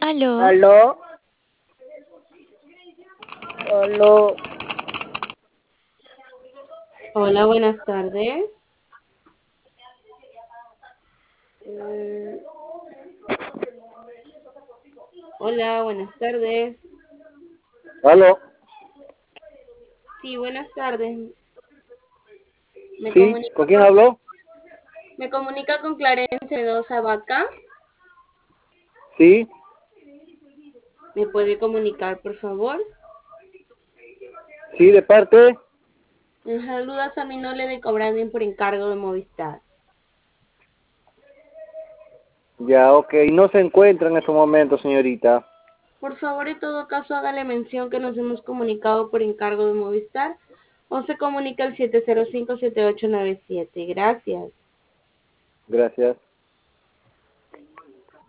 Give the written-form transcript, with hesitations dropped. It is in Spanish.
Aló, Aló, aló, Hola, buenas tardes. mm, Hola, buenas tardes. aló, Sí, buenas tardes. Me sí, comunica ¿con quién con, habló? me comunica con Clarence Mendoza Vaca. Sí, ¿Me puede comunicar, por favor? sí, de parte, Me saluda a mi Nole de Cobranding por encargo de Movistar. ya, ok, no se encuentra en estos momentos, señorita. Por favor, en todo caso, hágale mención que nos hemos comunicado por encargo de Movistar o se comunica al 705-7897. Gracias. Gracias.